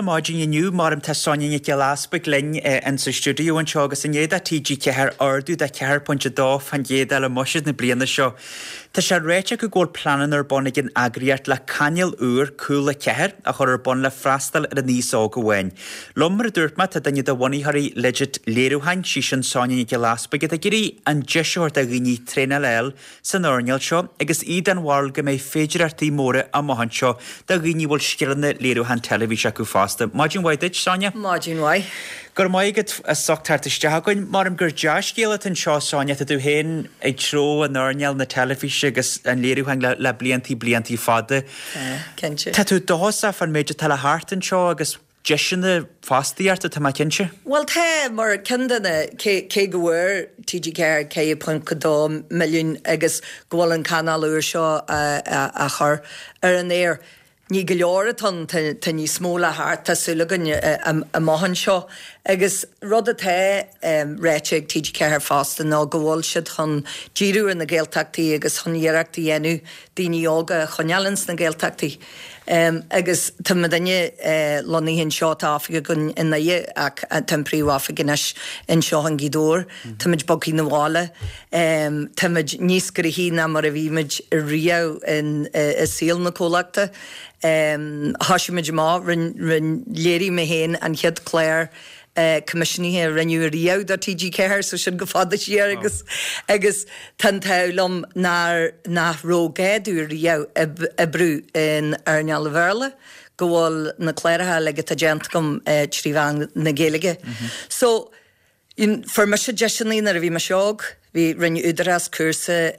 máidin inniu marm tá sonin i gelaspa glyn yn sa studio yn sio agus yn ieda TG ceher ardw da ceher pwynt dof han ieda la mosydd na blian na sio. Tá sé réite go gol planan ar bon gin agriart le canial úr cúla ceher a chur ar bon le frastal ar a níos ága wein. Lomar dúirtma tá danne da wani harí legit léirúhain sí sin sonin i gelaspa gyda gyri an jesio da gini trena lel san ornial sio agus idan warl ga mei féidir artí móra a mohan sio da gini wol skirna léirúhain televísia go fásta. Máidin waidid, Sonia? Máidin wai. Gur maigad a sochttartiste hagoin, marim gur Josh gélat an seo, Sonia, ta du hen ag tro an ornial na televísia agus an léirúhain le bliantí fada. Kenche. Ta tu dohosa fan méidir tala hart an seo agus Jeshinna fastiarta ta ma kenche? Well, te mar kendana ke gower TG Care ke .2 million agus gwal an canal ur seo a chur an air. Ní go leoratan tá ní smóla hart tá sulagan a mohan seo agus rud a te réiteag TG Care fásta ná go bhfuil siad chun díú in na géaltachtaí agus chun dhéireachtaí enú daoine óga chunnealans na géaltachtaí. Agus tá daine lonaíonn seo áfaige gon in naie ach tá príomháfa gines in seo an gidóir, tá muid bogaí na bhála, tá muid níos gur hína mar a bhíimiid riamh in síl na cólachta. Háisiimiid má rin léirí me héin an chead Claire commissioní rinneú riamh dar TG Care so sin go fada siar agus tan taulam ná rógéadú riamh a brú in Arneal le Verle go bhfuil na Clairethe le a gent gom tríomh na Gaeilge. So for me sé deisianí ar a bhí me seog, bhí rinne údaras cursa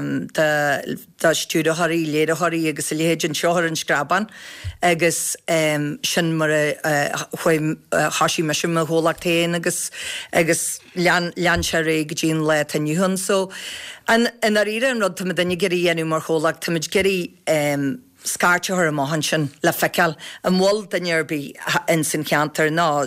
da stúdathirí, léirethirí agus a léhéidir seothar an scraban agus sin mar chuim hasí me sin me hólachtaíon agus lean se ré go dtíon le taniuhan. So an ar ire an rud tá daine geirí dhéanú mar hólach, tá muid geirí scartear a mohan sin le feiceal an bhil daineirbí in san ceantar ná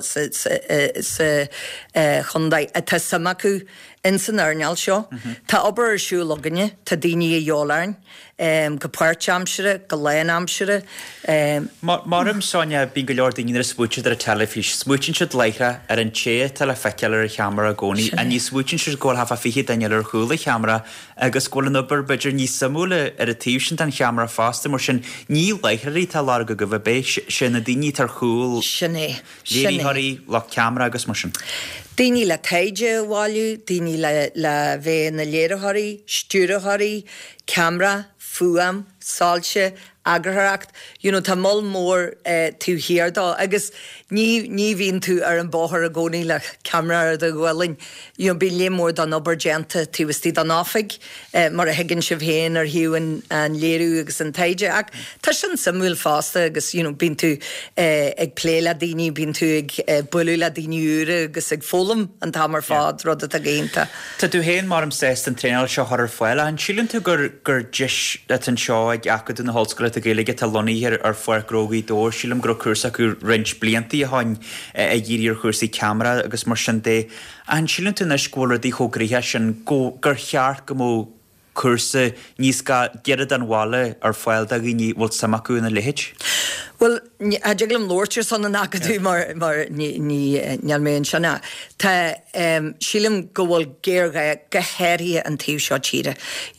chundaid a tá samacu in san Arneal seo. Tá obair ar siú loganne, tá daoine a dheolainn, go páirt amsire, go léan amsire. Marim Sonia bí go leor daoine ar smútead ar a telefís, smúteann siad leiche ar an té tele feiceal ar a cheamara a gcónaí a ní smúteann siad ggóil hafa fiche daine ar chúla cheamara agus gcóil an obair beidir ní samúla ar a tíobh an cheamara fásta mar sin ní leichearí tá lá go bh bé sin na daoine tar chúil léirithirí le cheamara agus mar sin. Daoine le taide bháiliú, daoine le bheith na léirethirí, stúrathirí, camera, fuam, sáilte, agraharacht, tá mol mór tú hir dá, agus ní bhíonn tú ar an bóthar a gcónaí le camera ar do ghfuilin, bí le mór don obair genta tú istí don áfaig, mar a higann sibh héin ar hiú an léirú agus an taide, ach tá sin samúil fásta agus bíonn tú ag plé le daoine, bíonn tú ag builú le daoine úra agus ag fólam an tamar fád rud a génta. Tá tú héin mar am 6 an tréáil seo thar foiile, an sílann tú gur dis an seo ag acad in na hallscoile a Gaeilge tá lonaí ar fuargrógaí dóir sílam gur cursa acu rint bliantaí a hain a dhírir chusaí camera agus mar sin dé. An sílann tú na scóla dí chógrithe sin gur cheart go mó cursa níos ga gead an bhála ar foiil a gine bhil samacú na lehéid? Well, a jeglam lortir son an acadú mar ní mé sena. Tá sílim go bhfuil géirga gohéirí an taobh seo tíre.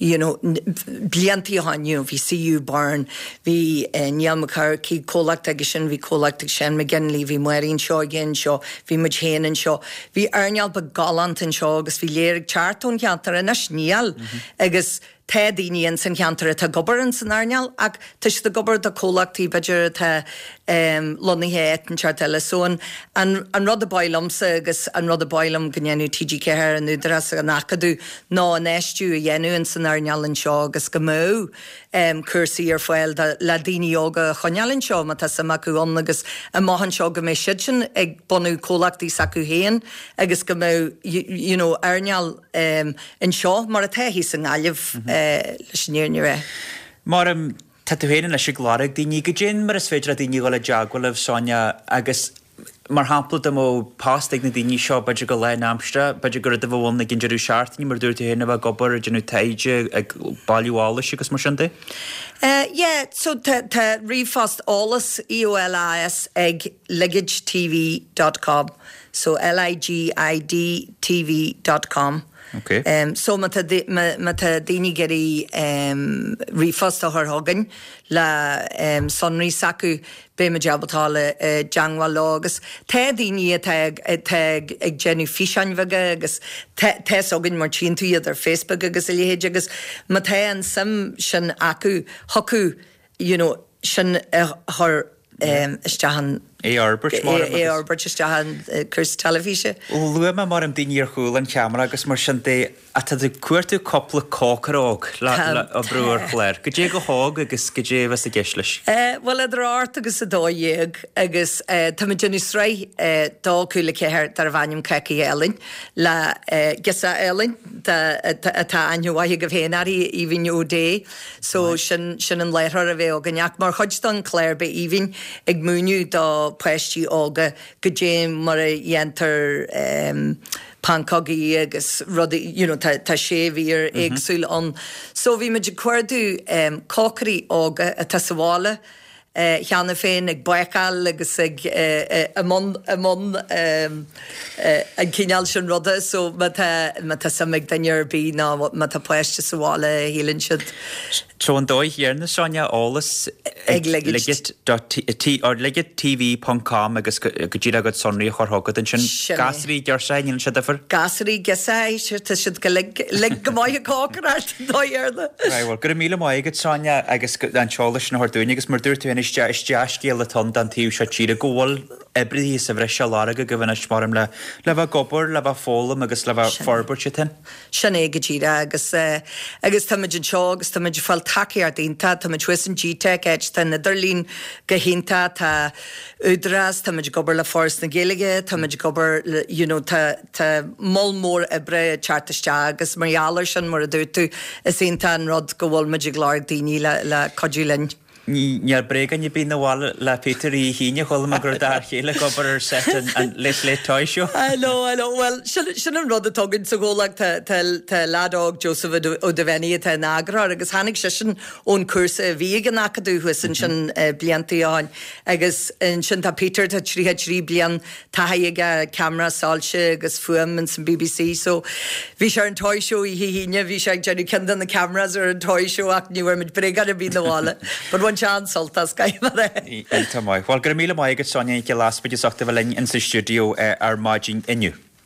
Bliantaí hainú, bhí CU barn, bhí nealmachar cí cólachta agus sin, bhí cólachta sin me ginlí, bhí muirín seo gin seo, bhí muid héanaan seo. Bhí Arneal ba galant an seo agus bhí léirigh teartún cheantar in sníal agus tá daoine an san cheantar tá gobar an san Arneal ach tá si gobar do cólachtaí beidir tá lonnaithe an teartile. So an rud a bailamsa agus an rud a bailam gnéanú TG Care an údaras an acadú ná an éistú a dhéanú an san Arneal an seo agus go mó cursaí ar foiil le daoine óga chonealann seo má tá samacú an agus a maithan seo go mé siad sin ag bonú cólachtaí sacu héin agus go mó Arneal an seo mar a taithí san gáileh leis níorne ré. Mar tá tú héanaan leis gláirigh daoine go dtí mar is féidir a daoine go le deagháilh Sonia agus mar hapla am ó pástig na daoine seo beidir go lein amstra, beidir go a bhhain na gin dearú seaartní mar dúirta héanamh a gobar a genú taide ag bailúála agus mar sin de? So tá rifast álas EOLIS ag ligagetv.com, so ligidtv.com. Okay. So ma ta daoine geirí rifast a thar hagan le sonraí sacu be ma jabatála jangwa lágus. Tá daoine ag genú fiseanmhaga agus tá sogan mar tíntú iad ar Facebook agus iléhéid agus ma tá an sam sin acu hocu, sin thar istehan Arbert istehan curs telefíse. Lua mar an daoine ar chúil an ceamara agus mar sin dé a tá cuairtú coppla cócarág a brúar chléir. Go dé go hág agus go dé bheits a gceis leis? Well, idir áirt agus a dóhéag agus tá genú srei dácúla céir tar bhainnim ceici Elin le gisa Elin tá anhuaithe go bhéanaí íhín ó dé, so sin an léithar a bheith aganneach mar chuidstan cléir be íhín ag múniu dá pestí ága go dé mar a dhéantar pancogaí agus rudí, tá séhíar agsúil an. So bhí meidir cuairdú cócarí ága a tá sa bhála, cheanna féin ag baicáil agus ag an cineál sin ruda, so ma tá samig dainnear bí ná ma tá poiste sa bhála hílann siad. So an dóid hiarna Sonia álas ag ligagetv.com agus go dtíad agad sonraí chorthgad an sin gasarí dearsaíonn siad afar? Gasarí gesáid tá siad go le go maithe cócaráit dóiarna. Bhil gur míle maigad Sonia agus an teolais na hortúine agus mar dúirtú is deascéal a ton dan tíú se tíad a ggóil ebridí sa bhreis se láraga go bhna smarm le bheith gobar, le bheith fólam agus le bheith forbairt se tin? Sin é go tíra agus táimeid an seo agus táimeid fáil takeí ar daonnta, táimeid chuan G-Tech éit tá na Idirlín go hinnta tá údras, táimeid gobar le fóras na Gaeilge, táimeid gobar tá mór ebre chartaiste agus marhealar sin mar a dúirtú is onanta an rud go bhfuil meidir gláir daoine le codú linn. Níar bregan ni bí na bháil le Peter í híine chola a gur dar chéile gobar ar set an le táisio. Hello, well, sin an rud atógann sa ggólaach tá ládág Joseph ó de Bhenny tá nágra agus hánig sin ón cursa a bhí an acadú sin bliantaí áin agus sin tá Peter tá trí blian taiige camera sáilte agus fuam an san BBC, so bhí sé an táisio í híine, bhí sé genú cindan na cameras ar an táisio ach níhar mid bregan a bí na bhála. But one chance soltas gaimara. Well, gur míle maigad Sonia ke láspaid is achta bhlein in sa studio ar margin inniu.